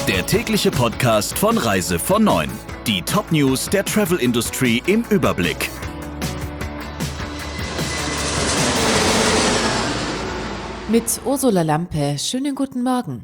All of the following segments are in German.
Der tägliche Podcast von Reise von 9. Die Top-News der Travel-Industrie im Überblick. Mit Ursula Lampe, schönen guten Morgen.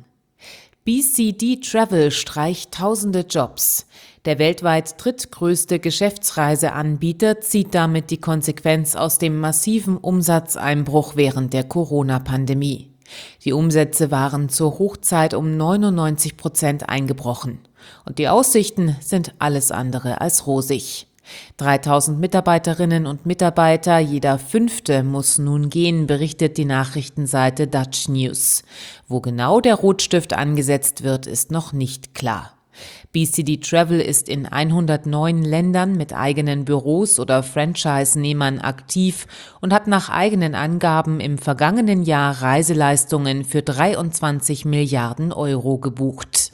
BCD Travel streicht tausende Jobs. Der weltweit drittgrößte Geschäftsreiseanbieter zieht damit die Konsequenz aus dem massiven Umsatzeinbruch während der Corona-Pandemie. Die Umsätze waren zur Hochzeit um 99% eingebrochen. Und die Aussichten sind alles andere als rosig. 3000 Mitarbeiterinnen und Mitarbeiter, jeder 5. muss nun gehen, berichtet die Nachrichtenseite Dutch News. Wo genau der Rotstift angesetzt wird, ist noch nicht klar. BCD Travel ist in 109 Ländern mit eigenen Büros oder Franchise-Nehmern aktiv und hat nach eigenen Angaben im vergangenen Jahr Reiseleistungen für 23 Milliarden Euro gebucht.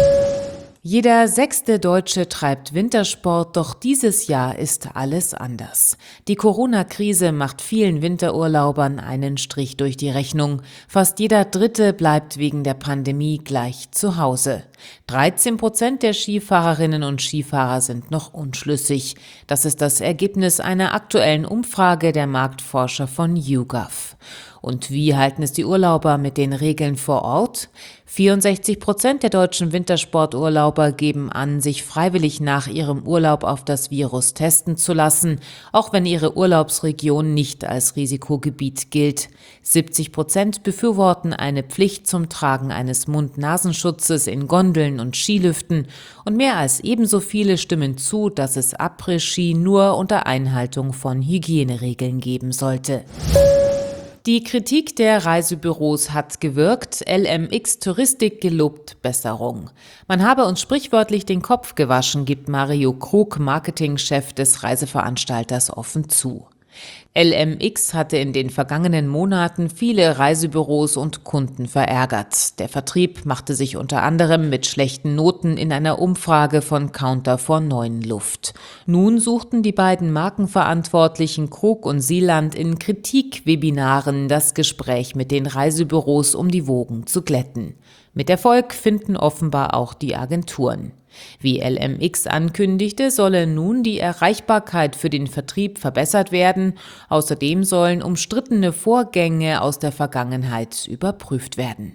Jeder 6. Deutsche treibt Wintersport, doch dieses Jahr ist alles anders. Die Corona-Krise macht vielen Winterurlaubern einen Strich durch die Rechnung. Fast jeder 3. bleibt wegen der Pandemie gleich zu Hause. 13% der Skifahrerinnen und Skifahrer sind noch unschlüssig. Das ist das Ergebnis einer aktuellen Umfrage der Marktforscher von YouGov. Und wie halten es die Urlauber mit den Regeln vor Ort? 64% der deutschen Wintersporturlauber geben an, sich freiwillig nach ihrem Urlaub auf das Virus testen zu lassen, auch wenn ihre Urlaubsregion nicht als Risikogebiet gilt. 70% befürworten eine Pflicht zum Tragen eines Mund-Nasenschutzes in Gondeln und Skiliften und mehr als ebenso viele stimmen zu, dass es Après-Ski nur unter Einhaltung von Hygieneregeln geben sollte. Die Kritik der Reisebüros hat gewirkt, LMX Touristik gelobt Besserung. Man habe uns sprichwörtlich den Kopf gewaschen, gibt Mario Krug, Marketingchef des Reiseveranstalters, offen zu. LMX hatte in den vergangenen Monaten viele Reisebüros und Kunden verärgert. Der Vertrieb machte sich unter anderem mit schlechten Noten in einer Umfrage von Counter for 9 Luft. Nun suchten die beiden Markenverantwortlichen Krug und Sieland in Kritikwebinaren das Gespräch mit den Reisebüros, um die Wogen zu glätten. Mit Erfolg finden offenbar auch die Agenturen. Wie LMX ankündigte, solle nun die Erreichbarkeit für den Vertrieb verbessert werden. Außerdem sollen umstrittene Vorgänge aus der Vergangenheit überprüft werden.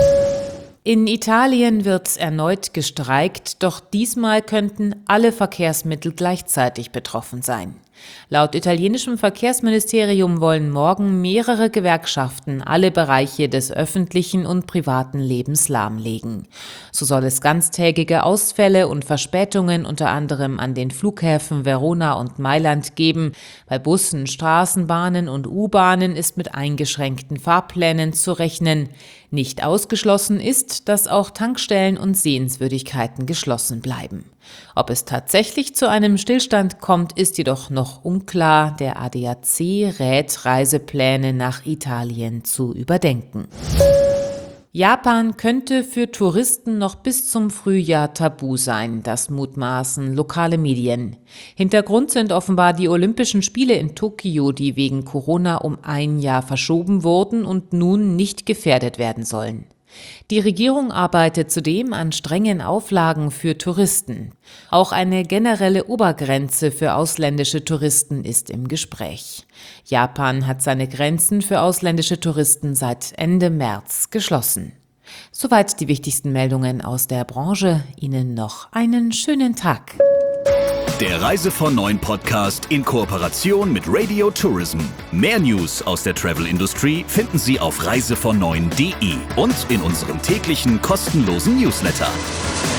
In Italien wird erneut gestreikt, doch diesmal könnten alle Verkehrsmittel gleichzeitig betroffen sein. Laut italienischem Verkehrsministerium wollen morgen mehrere Gewerkschaften alle Bereiche des öffentlichen und privaten Lebens lahmlegen. So soll es ganztägige Ausfälle und Verspätungen unter anderem an den Flughäfen Verona und Mailand geben. Bei Bussen, Straßenbahnen und U-Bahnen ist mit eingeschränkten Fahrplänen zu rechnen. Nicht ausgeschlossen ist, dass auch Tankstellen und Sehenswürdigkeiten geschlossen bleiben. Ob es tatsächlich zu einem Stillstand kommt, ist jedoch noch unklar. Der ADAC rät, Reisepläne nach Italien zu überdenken. Japan könnte für Touristen noch bis zum Frühjahr tabu sein, das mutmaßen lokale Medien. Hintergrund sind offenbar die Olympischen Spiele in Tokio, die wegen Corona um ein Jahr verschoben wurden und nun nicht gefährdet werden sollen. Die Regierung arbeitet zudem an strengen Auflagen für Touristen. Auch eine generelle Obergrenze für ausländische Touristen ist im Gespräch. Japan hat seine Grenzen für ausländische Touristen seit Ende März geschlossen. Soweit die wichtigsten Meldungen aus der Branche. Ihnen noch einen schönen Tag. Der Reise von 9 Podcast in Kooperation mit Radio Tourism. Mehr News aus der Travel-Industrie finden Sie auf reisevon9.de und in unserem täglichen kostenlosen Newsletter.